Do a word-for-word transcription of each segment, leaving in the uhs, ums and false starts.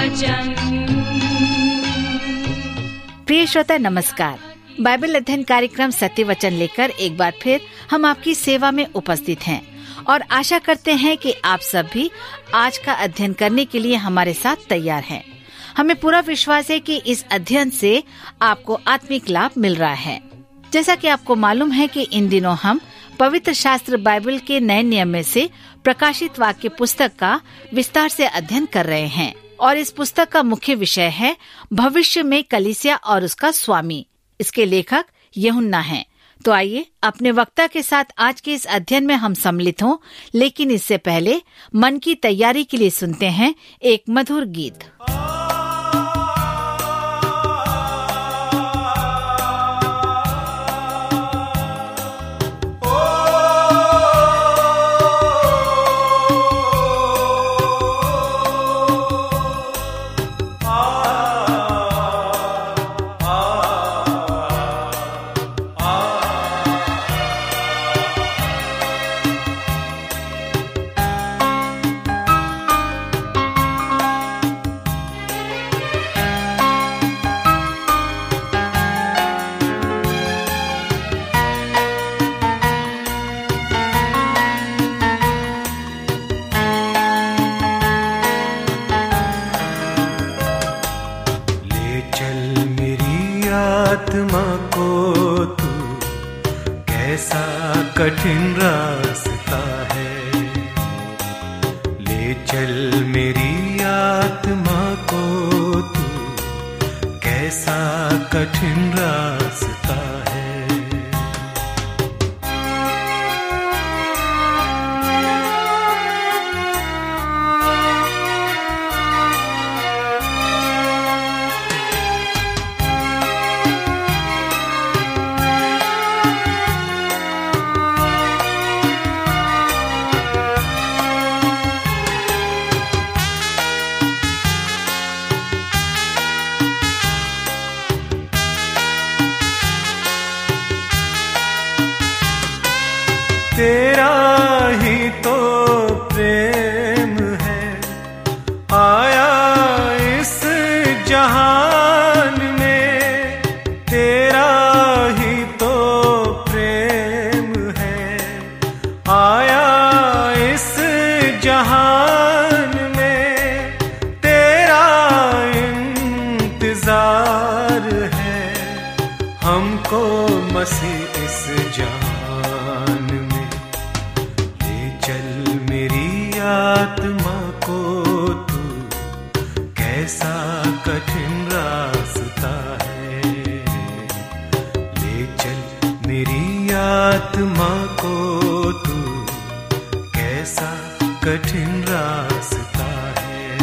वचन। प्रिय श्रोता नमस्कार। बाइबल अध्ययन कार्यक्रम सत्य वचन लेकर एक बार फिर हम आपकी सेवा में उपस्थित हैं और आशा करते हैं कि आप सब भी आज का अध्ययन करने के लिए हमारे साथ तैयार हैं। हमें पूरा विश्वास है कि इस अध्ययन से आपको आत्मिक लाभ मिल रहा है। जैसा कि आपको मालूम है कि इन दिनों हम पवित्र शास्त्र बाइबल के नए नियम में से प्रकाशित वाक्य पुस्तक का विस्तार से अध्ययन कर रहे हैं और इस पुस्तक का मुख्य विषय है भविष्य में कलीसिया और उसका स्वामी। इसके लेखक यूहन्ना हैं। तो आइए अपने वक्ता के साथ आज के इस अध्ययन में हम सम्मिलित हों, लेकिन इससे पहले मन की तैयारी के लिए सुनते हैं एक मधुर गीत। आत्मा को तू कैसा कठिन रास्ता है, ले चल मेरी आत्मा को तू कैसा कठिन रास्ता है। तेरा ही तो प्रेम है आया इस जहान में, तेरा ही तो प्रेम है आया इस जहान में, तेरा इंतजार है हमको मसीह इस जहान। आत्मा को तू कैसा कठिन रास्ता है, ले चल मेरी आत्मा को तू कैसा कठिन रास्ता है।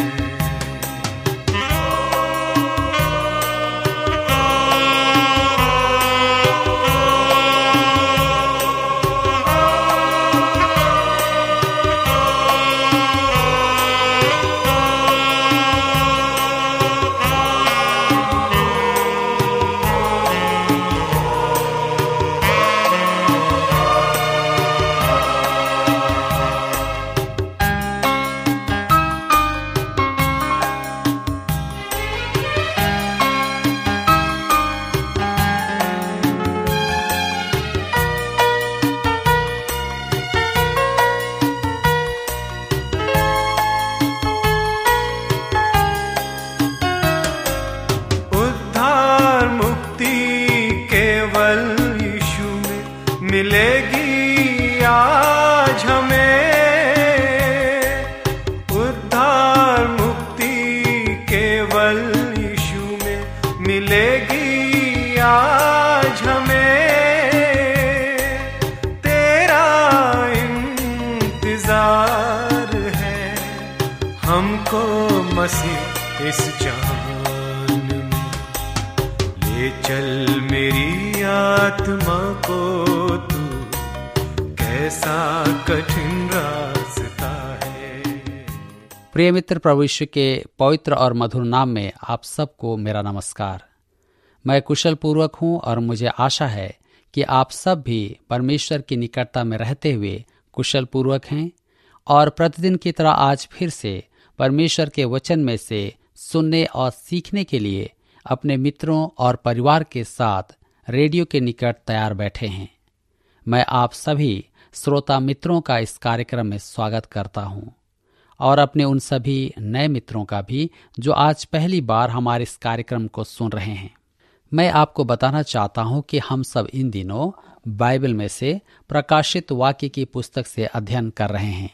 मिलेगी आज हमें उद्धार मुक्ति केवल यीशु में मिलेगी आज हमें, तेरा इंतजार है हमको मसीह इस जहान में, ले चल मेरी आत्मा को तू कैसा कठिन रास्ता है। प्रिय मित्र, प्रभु यीशु के पवित्र और मधुर नाम में आप सबको मेरा नमस्कार। मैं कुशल पूर्वक हूँ और मुझे आशा है कि आप सब भी परमेश्वर की निकटता में रहते हुए कुशल पूर्वक हैं और प्रतिदिन की तरह आज फिर से परमेश्वर के वचन में से सुनने और सीखने के लिए अपने मित्रों और परिवार के साथ रेडियो के निकट तैयार बैठे हैं। मैं आप सभी श्रोता मित्रों का इस कार्यक्रम में स्वागत करता हूं और अपने उन सभी नए मित्रों का भी जो आज पहली बार हमारे इस कार्यक्रम को सुन रहे हैं। मैं आपको बताना चाहता हूं कि हम सब इन दिनों बाइबल में से प्रकाशित वाक्य की पुस्तक से अध्ययन कर रहे हैं,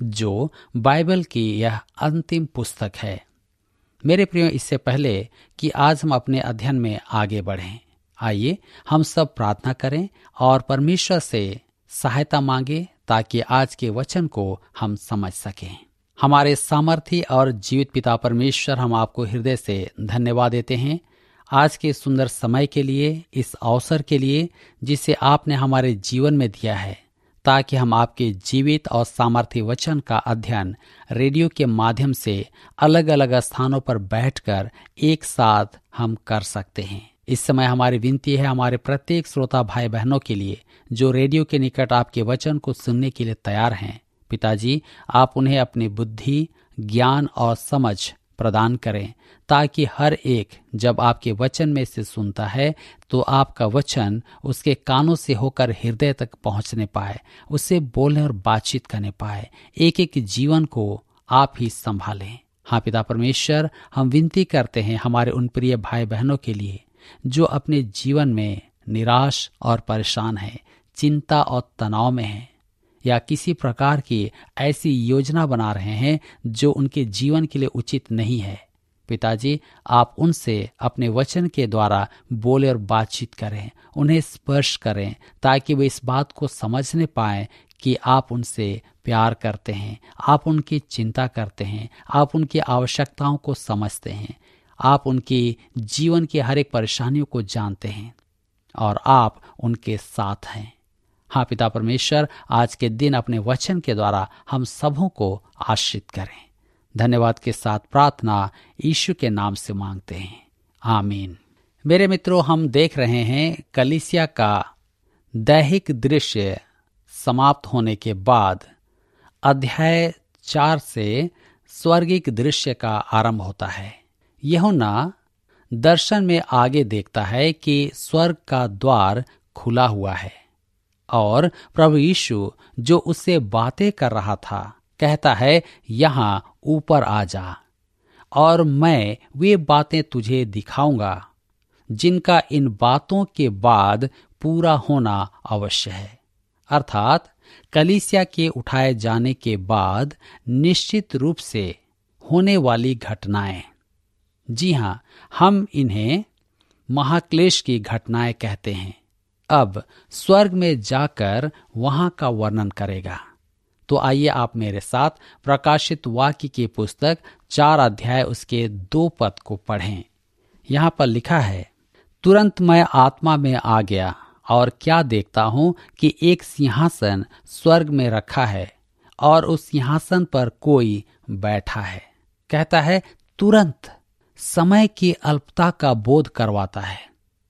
जो बाइबल की यह अंतिम पुस्तक है। मेरे प्रियो, इससे पहले कि आज हम अपने अध्ययन में आगे बढ़ें, आइए हम सब प्रार्थना करें और परमेश्वर से सहायता मांगे ताकि आज के वचन को हम समझ सकें। हमारे सामर्थी और जीवित पिता परमेश्वर, हम आपको हृदय से धन्यवाद देते हैं आज के सुंदर समय के लिए, इस अवसर के लिए जिसे आपने हमारे जीवन में दिया है, ताकि हम आपके जीवित और सामर्थी वचन का अध्ययन रेडियो के माध्यम से अलग अलग स्थानों पर बैठकर एक साथ हम कर सकते हैं। इस समय हमारी विनती है हमारे प्रत्येक श्रोता भाई बहनों के लिए जो रेडियो के निकट आपके वचन को सुनने के लिए तैयार हैं। पिताजी, आप उन्हें अपनी बुद्धि, ज्ञान और समझ प्रदान करें, ताकि हर एक जब आपके वचन में से सुनता है तो आपका वचन उसके कानों से होकर हृदय तक पहुंचने पाए, उससे बोलने और बातचीत करने पाए, एक एक जीवन को आप ही संभालें। हाँ पिता परमेश्वर, हम विनती करते हैं हमारे उन प्रिय भाई बहनों के लिए जो अपने जीवन में निराश और परेशान हैं, चिंता और तनाव में हैं, या किसी प्रकार की ऐसी योजना बना रहे हैं जो उनके जीवन के लिए उचित नहीं है। पिताजी, आप उनसे अपने वचन के द्वारा बोले और बातचीत करें, उन्हें स्पर्श करें, ताकि वे इस बात को समझने पाएं कि आप उनसे प्यार करते हैं, आप उनकी चिंता करते हैं, आप उनकी आवश्यकताओं को समझते हैं, आप उनकी जीवन की हर एक परेशानियों को जानते हैं और आप उनके साथ हैं। हाँ पिता परमेश्वर, आज के दिन अपने वचन के द्वारा हम सबों को आशीषित करें। धन्यवाद के साथ प्रार्थना यीशु के नाम से मांगते हैं, आमीन। मेरे मित्रों, हम देख रहे हैं कलीसिया का दैहिक दृश्य समाप्त होने के बाद अध्याय चार से स्वर्गिक दृश्य का आरंभ होता है। यूहन्ना दर्शन में आगे देखता है कि स्वर्ग का द्वार खुला हुआ है और प्रभु यीशु जो उससे बातें कर रहा था कहता है, यहाँ ऊपर आ जा और मैं वे बातें तुझे दिखाऊंगा जिनका इन बातों के बाद पूरा होना अवश्य है। अर्थात कलीसिया के उठाए जाने के बाद निश्चित रूप से होने वाली घटनाएं। जी हाँ, हम इन्हें महाक्लेश की घटनाएं कहते हैं। अब स्वर्ग में जाकर वहां का वर्णन करेगा। तो आइए आप मेरे साथ प्रकाशित वाक्य की पुस्तक चार अध्याय उसके दो पद को पढ़ें। यहाँ पर लिखा है, तुरंत मैं आत्मा में आ गया और क्या देखता हूँ कि एक सिंहासन स्वर्ग में रखा है और उस सिंहासन पर कोई बैठा है। कहता है तुरंत, समय की अल्पता का बोध करवाता है,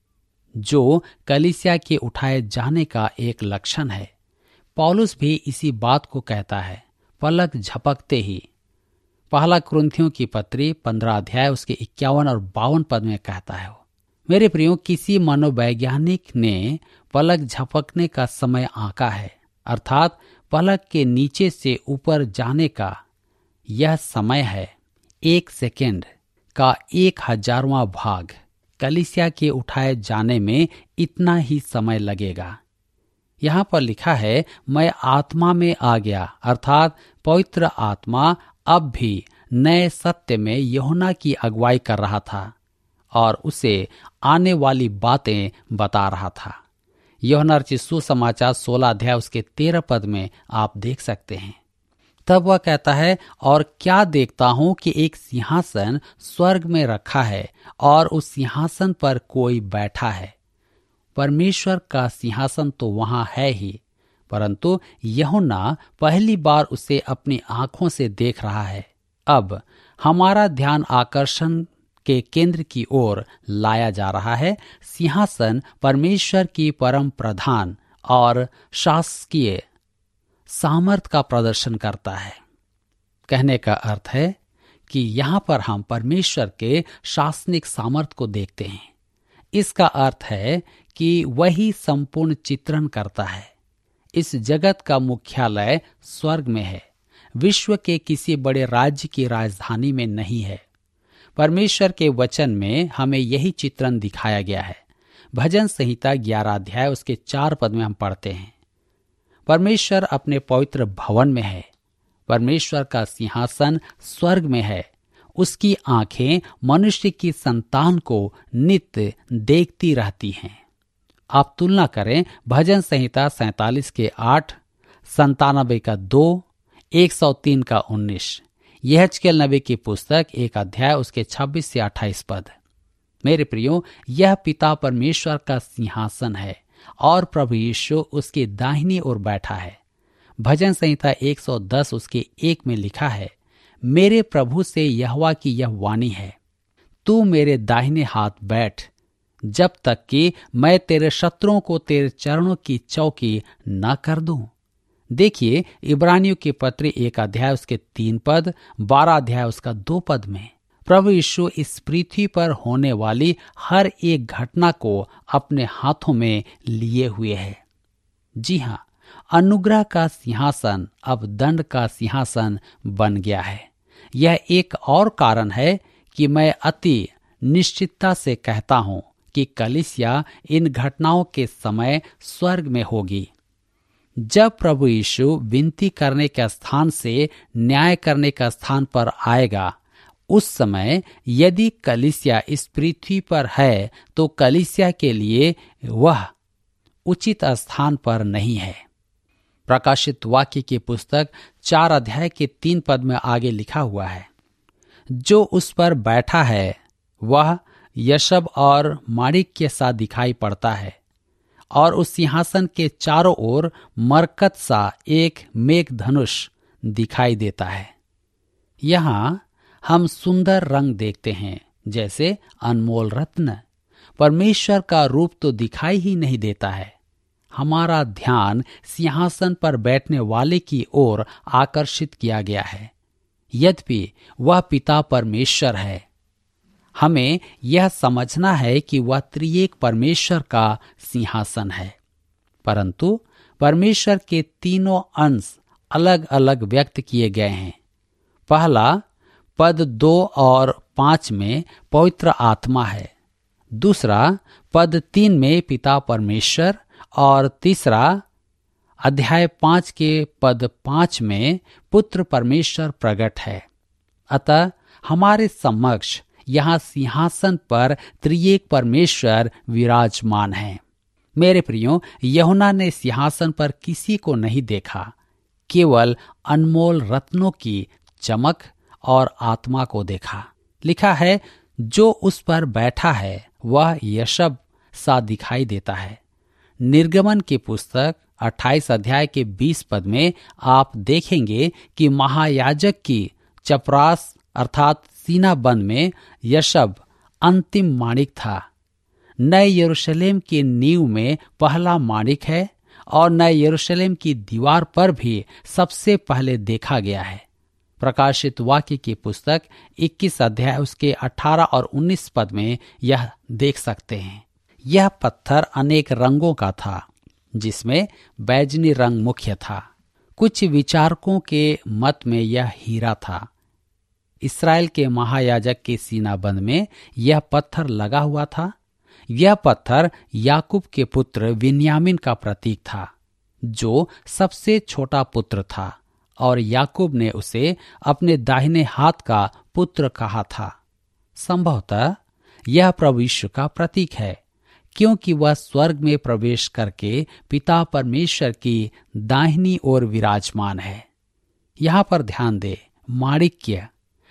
जो कलीसिया के उठाए जाने का एक लक्षण है। पौलुस भी इसी बात को कहता है पलक झपकते ही। पहला कुरिन्थियों की पत्री पंद्रह अध्याय उसके इक्यावन और बावन पद में कहता है। मेरे प्रियो, किसी मनोवैज्ञानिक ने पलक झपकने का समय आंका है, अर्थात पलक के नीचे से ऊपर जाने का यह समय है एक सेकेंड का एक हजारवां भाग। कलीसिया के उठाए जाने में इतना ही समय लगेगा। यहाँ पर लिखा है, मैं आत्मा में आ गया, अर्थात पवित्र आत्मा अब भी नए सत्य में यूहन्ना की अगुवाई कर रहा था और उसे आने वाली बातें बता रहा था। यूहन्ना रचित सुसमाचार सोलह अध्याय उसके तेरह पद में आप देख सकते हैं। तब वह कहता है, और क्या देखता हूं कि एक सिंहासन स्वर्ग में रखा है और उस सिंहासन पर कोई बैठा है। परमेश्वर का सिंहासन तो वहां है ही, परंतु यूहन्ना पहली बार उसे अपनी आंखों से देख रहा है। अब हमारा ध्यान आकर्षण के केंद्र की ओर लाया जा रहा है। सिंहासन परमेश्वर की परम प्रधान और शासकीय सामर्थ का प्रदर्शन करता है। कहने का अर्थ है कि यहाँ पर हम परमेश्वर के शासनिक सामर्थ को देखते हैं। इसका अर्थ है कि वही संपूर्ण चित्रण करता है। इस जगत का मुख्यालय स्वर्ग में है, विश्व के किसी बड़े राज्य की राजधानी में नहीं है। परमेश्वर के वचन में हमें यही चित्रण दिखाया गया है। भजन संहिता ग्यारह अध्याय उसके चार पद में हम पढ़ते हैं, परमेश्वर अपने पवित्र भवन में है, परमेश्वर का सिंहासन स्वर्ग में है, उसकी आंखें मनुष्य की संतान को नित्य देखती रहती हैं। आप तुलना करें भजन संहिता सैतालीस के आठ, संतानबे का दो, एक सौ तीन का उन्नीस, यहेजकेल नबी की पुस्तक एक अध्याय उसके छब्बीस से अट्ठाईस पद। मेरे प्रियो, यह पिता परमेश्वर का सिंहासन है और प्रभु यीशु उसकी दाहिनी ओर बैठा है। भजन संहिता एक सौ दस उसके एक में लिखा है, मेरे प्रभु से यहोवा की यह वाणी है, तू मेरे दाहिने हाथ बैठ, जब तक कि मैं तेरे शत्रुओं को तेरे चरणों की चौकी न कर दूं। देखिए इब्रानियों के पत्र एक अध्याय उसके तीन पद, बारह अध्याय उसका दो पद में प्रभु यीशु इस पृथ्वी पर होने वाली हर एक घटना को अपने हाथों में लिए हुए है। जी हाँ, अनुग्रह का सिंहासन अब दंड का सिंहासन बन गया है। यह एक और कारण है कि मैं अति निश्चितता से कहता हूं कि कलीसिया इन घटनाओं के समय स्वर्ग में होगी। जब प्रभु यीशु विनती करने के स्थान से न्याय करने का स्थान पर आएगा, उस समय यदि कलीसिया इस पृथ्वी पर है तो कलीसिया के लिए वह उचित स्थान पर नहीं है। प्रकाशित वाक्य की पुस्तक चार अध्याय के तीन पद में आगे लिखा हुआ है, जो उस पर बैठा है वह यशब और माणिक के साथ दिखाई पड़ता है, और उस सिंहासन के चारों ओर मरकत सा एक मेघ धनुष दिखाई देता है। यहाँ हम सुंदर रंग देखते हैं, जैसे अनमोल रत्न। परमेश्वर का रूप तो दिखाई ही नहीं देता है। हमारा ध्यान सिंहासन पर बैठने वाले की ओर आकर्षित किया गया है। यद्यपि वह पिता परमेश्वर है, हमें यह समझना है कि वह त्रिएक परमेश्वर का सिंहासन है, परंतु परमेश्वर के तीनों अंश अलग अलग व्यक्त किए गए हैं। पहला पद दो और पांच में पवित्र आत्मा है, दूसरा पद तीन में पिता परमेश्वर, और तीसरा अध्याय पांच के पद पांच में पुत्र परमेश्वर प्रकट है। अतः हमारे समक्ष यहाँ सिंहासन पर त्रिएक परमेश्वर विराजमान है। मेरे प्रियो, यूहन्ना ने सिंहासन पर किसी को नहीं देखा, केवल अनमोल रत्नों की चमक और आत्मा को देखा। लिखा है, जो उस पर बैठा है वह यशब सा दिखाई देता है। निर्गमन की पुस्तक अट्ठाईस अध्याय के बीस पद में आप देखेंगे कि महायाजक की चपरास अर्थात सीना बंद में यशब अंतिम माणिक था। नए यरूशलेम की नींव में पहला माणिक है और नए यरूशलेम की दीवार पर भी सबसे पहले देखा गया है। प्रकाशित वाक्य की पुस्तक इक्कीस अध्याय उसके अठारह और उन्नीस पद में यह देख सकते हैं। यह पत्थर अनेक रंगों का था, जिसमें बैजनी रंग मुख्य था। कुछ विचारकों के मत में यह हीरा था। इस्राएल के महायाजक के सीनाबंद में यह पत्थर लगा हुआ था। यह पत्थर याकूब के पुत्र बिन्यामीन का प्रतीक था, जो सबसे छोटा पुत्र था, और याकूब ने उसे अपने दाहिने हाथ का पुत्र कहा था। संभवतः यह प्रभु यीशु का प्रतीक है, क्योंकि वह स्वर्ग में प्रवेश करके पिता परमेश्वर की दाहिनी ओर विराजमान है। यहाँ पर ध्यान दे, माणिक्य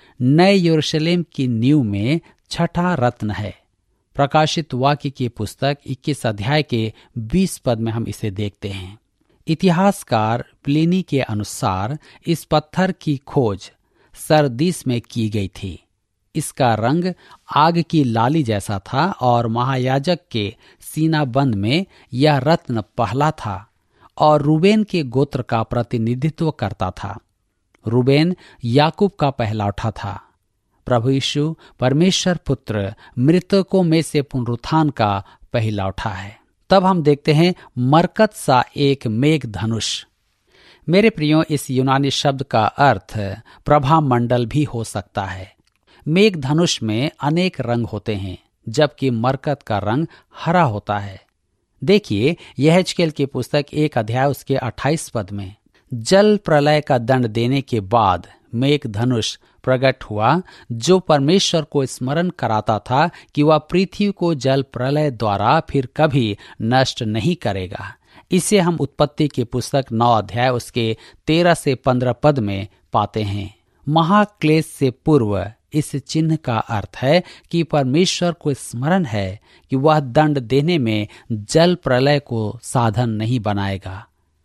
नए यरूशलेम की नींव में छठा रत्न है। प्रकाशित वाक्य की पुस्तक इक्कीस अध्याय के बीस पद में हम इसे देखते हैं। इतिहासकार प्लिनी के अनुसार इस पत्थर की खोज सरदीस में की गई थी। इसका रंग आग की लाली जैसा था और महायाजक के सीनाबंद में यह रत्न पहला था और रूबेन के गोत्र का प्रतिनिधित्व करता था। रूबेन याकूब का पहलौठा था। प्रभु यीशु परमेश्वर पुत्र मृतकों में से पुनरुत्थान का पहला उठा है। तब हम देखते हैं मरकत सा एक मेघ धनुष। मेरे प्रियो, इस यूनानी शब्द का अर्थ प्रभा मंडल भी हो सकता है। मेघ धनुष में अनेक रंग होते हैं, जबकि मरकत का रंग हरा होता है। देखिए यहेजकेल की पुस्तक एक अध्याय उसके अट्ठाईस पद में, जल प्रलय का दंड देने के बाद मेघ धनुष प्रकट हुआ, जो परमेश्वर को स्मरण कराता था कि वह पृथ्वी को जल प्रलय द्वारा फिर कभी नष्ट नहीं करेगा। इसे हम उत्पत्ति की पुस्तक नौ अध्याय उसके तेरह से पंद्रह पद में पाते हैं। महाक्लेश से पूर्व इस चिन्ह का अर्थ है कि परमेश्वर को स्मरण है कि वह दंड देने में जल प्रलय को साधन नहीं बनाएगा।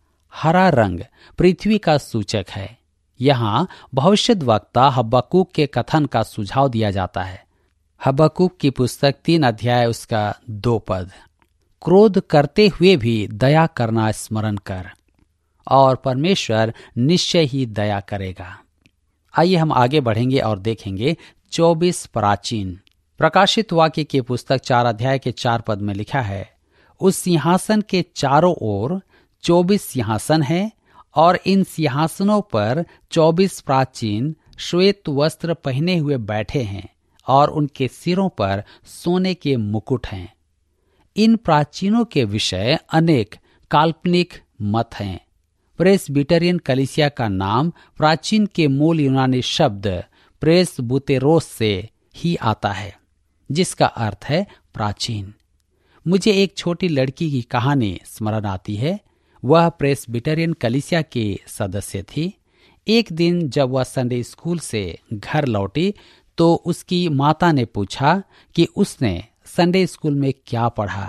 हरा रंग पृथ्वी का सूचक है। यहाँ भविष्यद्वक्ता हबक्कूक के कथन का सुझाव दिया जाता है। हबक्कूक की पुस्तक तीन अध्याय उसका दो पद, क्रोध करते हुए भी दया करना स्मरण कर, और परमेश्वर निश्चय ही दया करेगा। आइए हम आगे बढ़ेंगे और देखेंगे चौबीस प्राचीन। प्रकाशित वाक्य की पुस्तक चार अध्याय के चार पद में लिखा है, उस सिंहासन के चारों ओर चौबीस सिंहासन हैं, और इन सिंहासनों पर चौबीस प्राचीन श्वेत वस्त्र पहने हुए बैठे हैं, और उनके सिरों पर सोने के मुकुट हैं। इन प्राचीनों के विषय अनेक काल्पनिक मत हैं। प्रेसबिटेरियन कलीसिया का नाम प्राचीन के मूल यूनानी शब्द प्रेसबुतेरोस से ही आता है, जिसका अर्थ है प्राचीन। मुझे एक छोटी लड़की की कहानी स्मरण आती है। वह प्रेसबिटेरियन कलीसिया की सदस्य थी। एक दिन जब वह संडे स्कूल से घर लौटी तो उसकी माता ने पूछा कि उसने संडे स्कूल में क्या पढ़ा।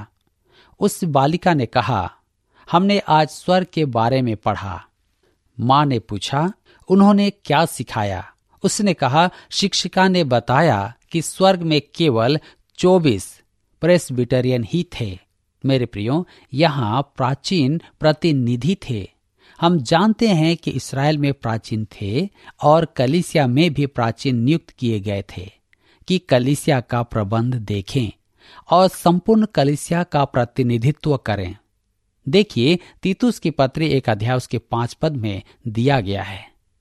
उस बालिका ने कहा, हमने आज स्वर्ग के बारे में पढ़ा। माँ ने पूछा, उन्होंने क्या सिखाया? उसने कहा, शिक्षिका ने बताया कि स्वर्ग में केवल चौबीस प्रेसबिटेरियन ही थे। मेरे प्रियो, यहाँ प्राचीन प्रतिनिधि थे। हम जानते हैं कि इस्राएल में प्राचीन थे और कलीसिया में भी प्राचीन नियुक्त किए गए थे कि कलीसिया का प्रबंध देखें और संपूर्ण कलीसिया का प्रतिनिधित्व करें। देखिए तीतुस की पत्री एक अध्याय उसके पांच पद में दिया गया है।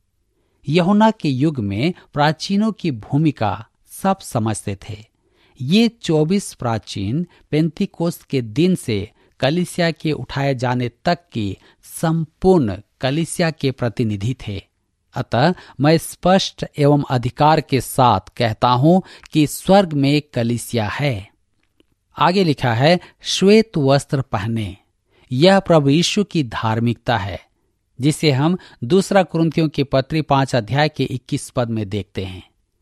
यूहन्ना के युग में प्राचीनों की भूमिका सब समझते थे। ये चौबीस प्राचीन पेंतीकोस्त के दिन से कलीसिया के उठाए जाने तक की संपूर्ण कलीसिया के प्रतिनिधि थे। अतः मैं स्पष्ट एवं अधिकार के साथ कहता हूं कि स्वर्ग में कलीसिया है। आगे लिखा है, श्वेत वस्त्र पहने। यह प्रभु यीशु की धार्मिकता है, जिसे हम दूसरा कुरिन्थियों की पत्री पांच अध्याय के इक्कीस पद में देखते हैं।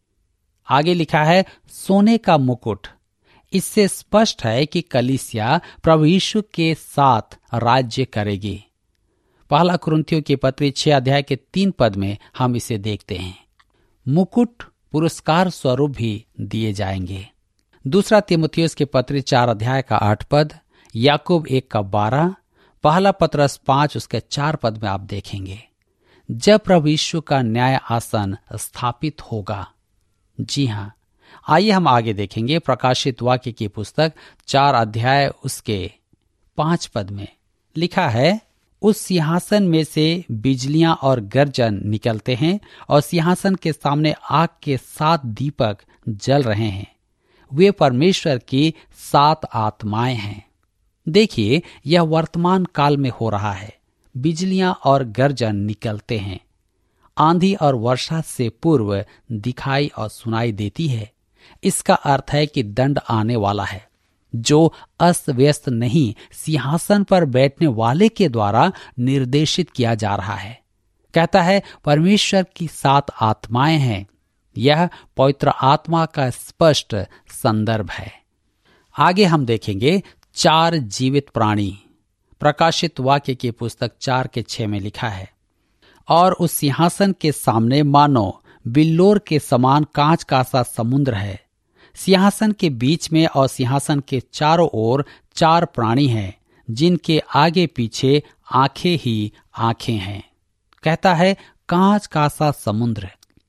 आगे लिखा है, सोने का मुकुट। इससे स्पष्ट है कि कलीसिया प्रभु यीशु के साथ राज्य करेगी। पहला कुरिन्थियों की पत्री छह अध्याय के तीन पद में हम इसे देखते हैं। मुकुट पुरस्कार स्वरूप भी दिए जाएंगे। दूसरा तीमुथियुस की पत्री चार अध्याय का आठ पद, याकूब एक का बारह, पहला पत्रस पांच उसके चार पद में आप देखेंगे, जब प्रभु यीशु का न्याय आसन स्थापित होगा। जी हाँ, आइए हम आगे देखेंगे। प्रकाशित वाक्य की पुस्तक चार अध्याय उसके पांच पद में लिखा है, उस सिंहासन में से बिजलियां और गर्जन निकलते हैं और सिंहासन के सामने आग के सात दीपक जल रहे हैं। वे परमेश्वर की सात आत्माएं हैं। देखिए, यह वर्तमान काल में हो रहा है। बिजलियां और गर्जन निकलते हैं। आंधी और वर्षा से पूर्व दिखाई और सुनाई देती है। इसका अर्थ है कि दंड आने वाला है, जो अस्त व्यस्त नहीं, सिंहासन पर बैठने वाले के द्वारा निर्देशित किया जा रहा है। कहता है, परमेश्वर की सात आत्माएं हैं। यह पवित्र आत्मा का स्पष्ट संदर्भ है। आगे हम देखेंगे चार जीवित प्राणी। प्रकाशित वाक्य की पुस्तक चार के छह में लिखा है, और उस सिंहासन के सामने मानो बिल्लोर के समान कांच का सा समुद्र है। सिंहासन के बीच में और सिंहासन के चारों ओर चार प्राणी हैं, जिनके आगे पीछे आंखें ही आंखें हैं। कहता है, कांच का सा समुद्र।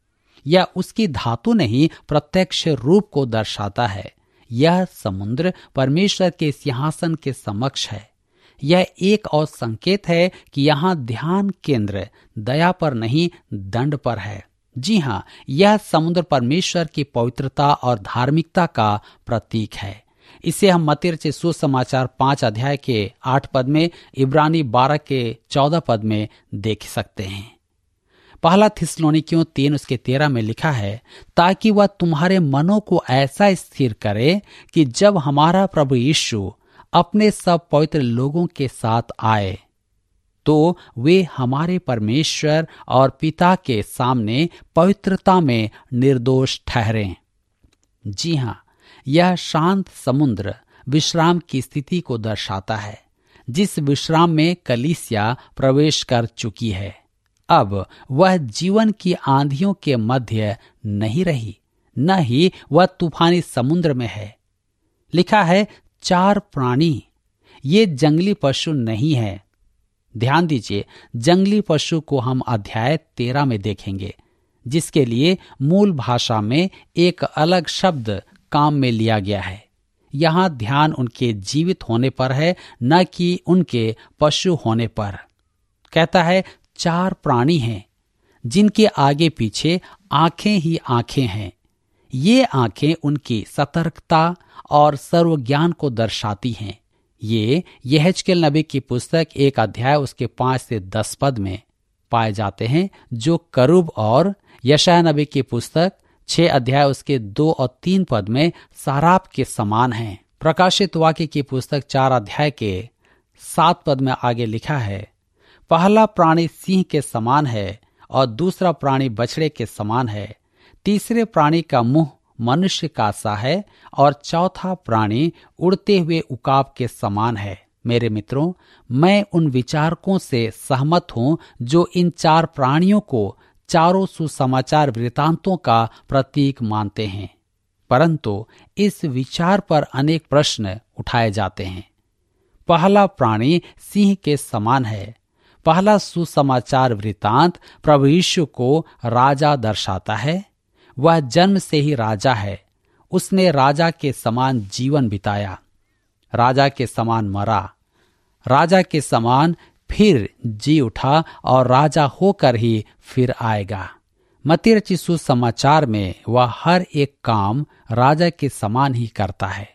यह उसकी धातु नहीं प्रत्यक्ष रूप को दर्शाता है। यह समुद्र परमेश्वर के सिंहासन के समक्ष है। यह एक और संकेत है कि यहाँ ध्यान केंद्र दया पर नहीं दंड पर है। जी हाँ, यह समुद्र परमेश्वर की पवित्रता और धार्मिकता का प्रतीक है। इसे हम मत्ती रचित सुसमाचार पांच अध्याय के आठ पद में, इब्रानी बारह के चौदह पद में देख सकते हैं। पहला थिस्सलुनीकियों तीन उसके तेरह में लिखा है, ताकि वह तुम्हारे मनों को ऐसा स्थिर करे कि जब हमारा प्रभु यीशु अपने सब पवित्र लोगों के साथ आए तो वे हमारे परमेश्वर और पिता के सामने पवित्रता में निर्दोष ठहरें। जी हाँ, यह शांत समुद्र विश्राम की स्थिति को दर्शाता है, जिस विश्राम में कलीसिया प्रवेश कर चुकी है। अब वह जीवन की आंधियों के मध्य नहीं रही, न ही वह तूफानी समुद्र में है। लिखा है चार प्राणी, ये जंगली पशु नहीं है। ध्यान दीजिए, जंगली पशु को हम अध्याय तेरह में देखेंगे, जिसके लिए मूल भाषा में एक अलग शब्द काम में लिया गया है। यहाँ ध्यान उनके जीवित होने पर है, न कि उनके पशु होने पर। कहता है चार प्राणी हैं जिनके आगे पीछे आंखें ही आंखें हैं। ये आंखें उनकी सतर्कता और सर्वज्ञान को दर्शाती हैं। ये यहेजकेल नबी की पुस्तक एक अध्याय उसके पांच से दस पद में पाए जाते हैं, जो करूब, और यशायाह नबी की पुस्तक छह अध्याय उसके दो और तीन पद में साराप के समान हैं। प्रकाशित वाक्य की पुस्तक चार अध्याय के सात पद में आगे लिखा है, पहला प्राणी सिंह के समान है और दूसरा प्राणी बछड़े के समान है। तीसरे प्राणी का मुंह मनुष्य का सा है और चौथा प्राणी उड़ते हुए उकाब के समान है। मेरे मित्रों, मैं उन विचारकों से सहमत हूं जो इन चार प्राणियों को चारों सुसमाचार वृतांतों का प्रतीक मानते हैं, परंतु इस विचार पर अनेक प्रश्न उठाए जाते हैं। पहला प्राणी सिंह के समान है। पहला सुसमाचार वृतांत प्रभु यीशु को राजा दर्शाता है। वह जन्म से ही राजा है। उसने राजा के समान जीवन बिताया, राजा के समान मरा, राजा के समान फिर जी उठा और राजा होकर ही फिर आएगा। मत्ती रचित सुसमाचार में वह हर एक काम राजा के समान ही करता है।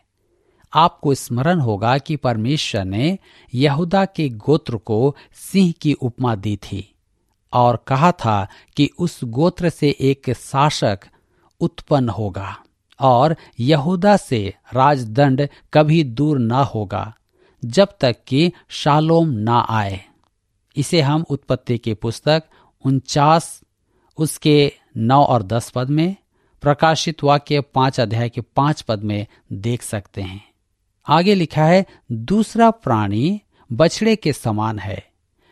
आपको स्मरण होगा कि परमेश्वर ने यहूदा के गोत्र को सिंह की उपमा दी थी और कहा था कि उस गोत्र से एक शासक उत्पन्न होगा और यहूदा से राजदंड कभी दूर न होगा जब तक कि शालोम ना आए। इसे हम उत्पत्ति की पुस्तक उनचास उसके नौ और दस पद में, प्रकाशित वाक्य पांच अध्याय के पांच पद में देख सकते हैं। आगे लिखा है, दूसरा प्राणी बछड़े के समान है।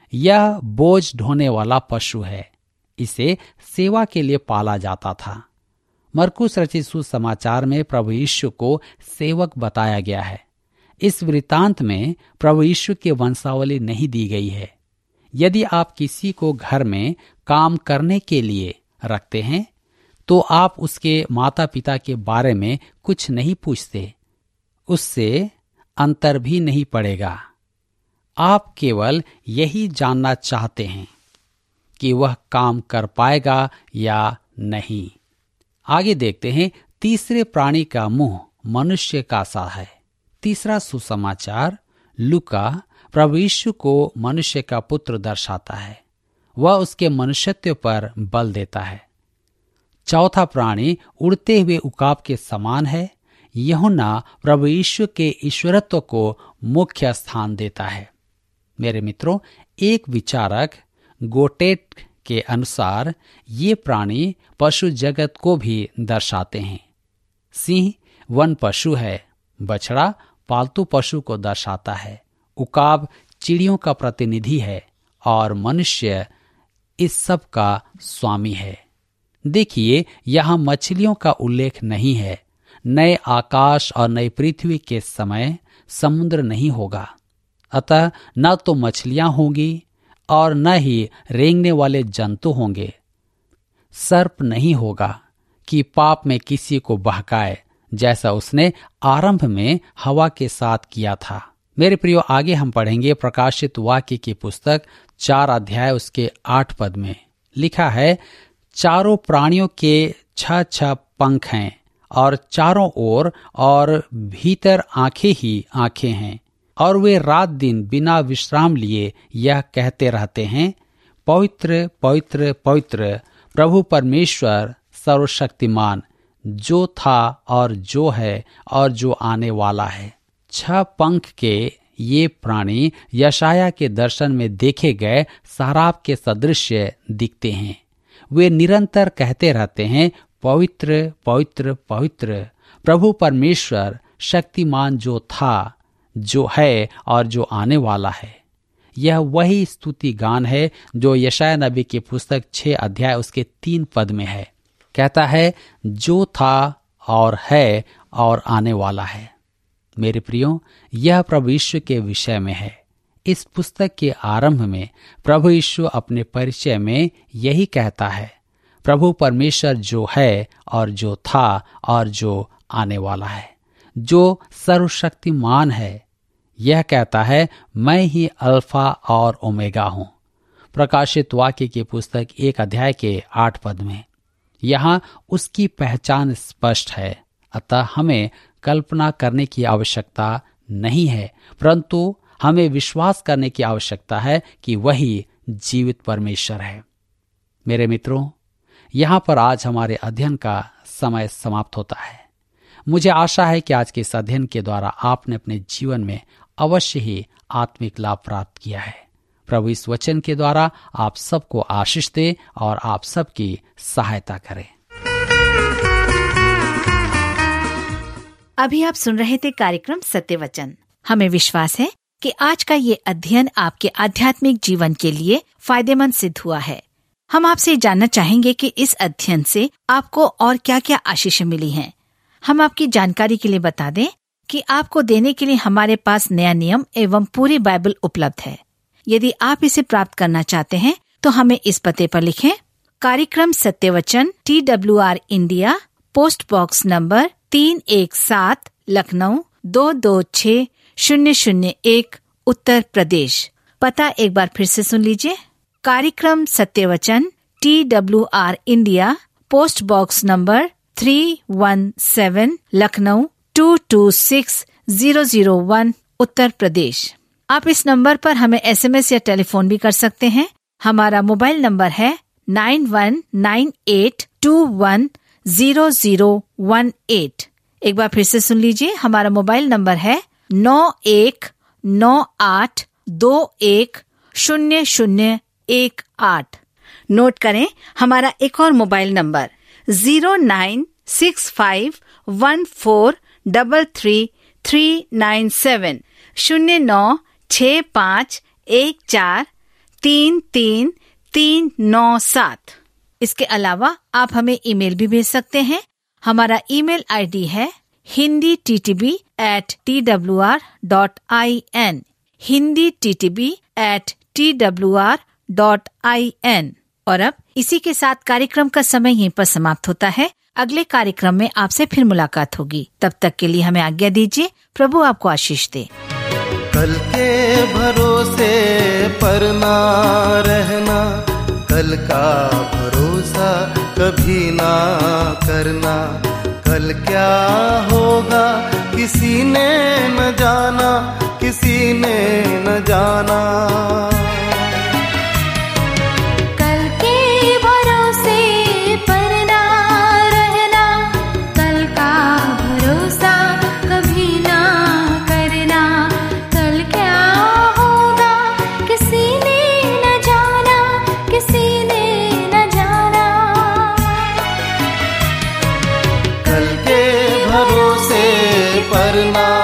यह बोझ ढोने वाला पशु है। इसे सेवा के लिए पाला जाता था। मरकुस रचित सुसमाचार में प्रभु यीशु को सेवक बताया गया है। इस वृतांत में प्रभु यीशु की वंशावली नहीं दी गई है। यदि आप किसी को घर में काम करने के लिए रखते हैं तो आप उसके माता पिता के बारे में कुछ नहीं पूछते, उससे अंतर भी नहीं पड़ेगा। आप केवल यही जानना चाहते हैं कि वह काम कर पाएगा या नहीं। आगे देखते हैं, तीसरे प्राणी का मुंह मनुष्य का सा है। तीसरा सुसमाचार लूका प्रभु यीशु को मनुष्य का पुत्र दर्शाता है। वह उसके मनुष्यत्व पर बल देता है। चौथा प्राणी उड़ते हुए उकाब के समान है। यूहन्ना प्रभु यीशु के ईश्वरत्व को मुख्य स्थान देता है। मेरे मित्रों, एक विचारक गोटेट के अनुसार ये प्राणी पशु जगत को भी दर्शाते हैं। सिंह वन पशु है, बछड़ा पालतू पशु को दर्शाता है, उकाब चिड़ियों का प्रतिनिधि है और मनुष्य इस सब का स्वामी है। देखिए, यहाँ मछलियों का उल्लेख नहीं है। नए आकाश और नई पृथ्वी के समय समुद्र नहीं होगा, अतः न तो मछलियां होंगी और न ही रेंगने वाले जंतु होंगे। सर्प नहीं होगा कि पाप में किसी को बहकाए, जैसा उसने आरंभ में हवा के साथ किया था। मेरे प्रियो, आगे हम पढ़ेंगे प्रकाशित वाक्य की पुस्तक चार अध्याय उसके आठ पद में लिखा है, चारों प्राणियों के छह छह पंख हैं और चारों ओर और भीतर आंखें ही आंखें हैं, और वे रात दिन बिना विश्राम लिए यह कहते रहते हैं, पवित्र पवित्र पवित्र प्रभु परमेश्वर सर्वशक्तिमान, जो था और जो है और जो आने वाला है। छह पंख के ये प्राणी यशाया के दर्शन में देखे गए सराब के सदृश दिखते हैं। वे निरंतर कहते रहते हैं, पवित्र पवित्र पवित्र प्रभु परमेश्वर शक्तिमान, जो था, जो है और जो आने वाला है। यह वही स्तुति गान है जो यशाया नबी की पुस्तक छह अध्याय उसके तीन पद में है। कहता है, जो था और है और आने वाला है। मेरे प्रियो, यह प्रभु यीशु के विषय में है। इस पुस्तक के आरंभ में प्रभु यीशु अपने परिचय में यही कहता है, प्रभु परमेश्वर जो है और जो था और जो आने वाला है, जो सर्वशक्तिमान है। यह कहता है, मैं ही अल्फा और ओमेगा हूं। प्रकाशित वाक्य की पुस्तक एक अध्याय के आठ पद में यहाँ उसकी पहचान स्पष्ट है। अतः हमें कल्पना करने की आवश्यकता नहीं है, परंतु हमें विश्वास करने की आवश्यकता है कि वही जीवित परमेश्वर है। मेरे मित्रों, यहाँ पर आज हमारे अध्ययन का समय समाप्त होता है। मुझे आशा है कि आज के इस अध्ययन के द्वारा आपने अपने जीवन में अवश्य ही आत्मिक लाभ प्राप्त किया है। प्रभु इस वचन के द्वारा आप सबको आशीष दे और आप सबकी सहायता करे। अभी आप सुन रहे थे कार्यक्रम सत्य वचन। हमें विश्वास है कि आज का ये अध्ययन आपके आध्यात्मिक जीवन के लिए फायदेमंद सिद्ध हुआ है। हम आपसे जानना चाहेंगे कि इस अध्ययन से आपको और क्या क्या आशीष मिली हैं। हम आपकी जानकारी के लिए बता दें कि आपको देने के लिए हमारे पास नया नियम एवं पूरी बाइबल उपलब्ध है। यदि आप इसे प्राप्त करना चाहते हैं तो हमें इस पते पर लिखें, कार्यक्रम Satya Vachan, T W R India, post box number तीन एक सात, लखनऊ दो दो छः शून्य शून्य एक, उत्तर प्रदेश। पता एक बार फिर से सुन लीजिए, कार्यक्रम Satya Vachan, T W R India, post box number three one seven, Lucknow two two six zero zero one, Uttar Pradesh. आप इस नंबर पर हमें एस एम एस या टेलीफोन भी कर सकते हैं। हमारा मोबाइल नंबर है nine one nine eight two one zero zero one eight. एक बार फिर से सुन लीजिए, हमारा मोबाइल नंबर है नौ एक नौ आठ दो एक शून्य शून्य एक आठ। नोट करें हमारा एक और mobile number zero nine six five one four double three three nine seven, शून्य नौ छः पाँच एक चार तीन तीन तीन नौ सात। इसके अलावा आप हमें ईमेल भी भेज सकते हैं। हमारा ईमेल आईडी है Hindi T T B at T W R dot I N, Hindi T T B at T W R dot I N. और अब इसी के साथ कार्यक्रम का समय यहीं पर समाप्त होता है। अगले कार्यक्रम में आपसे फिर मुलाकात होगी। तब तक के लिए हमें आज्ञा दीजिए। प्रभु आपको आशीष दे। कल के भरोसे पर ना रहना, कल का भरोसा कभी ना करना। कल क्या होगा किसी ने न जाना, किसी ने न जाना। कल के भरोसे पर ना रहना, कल का भरोसा कभी ना करना। कल क्या होगा किसी ने न जाना, किसी ने न जाना। कल के भरोसे पर ना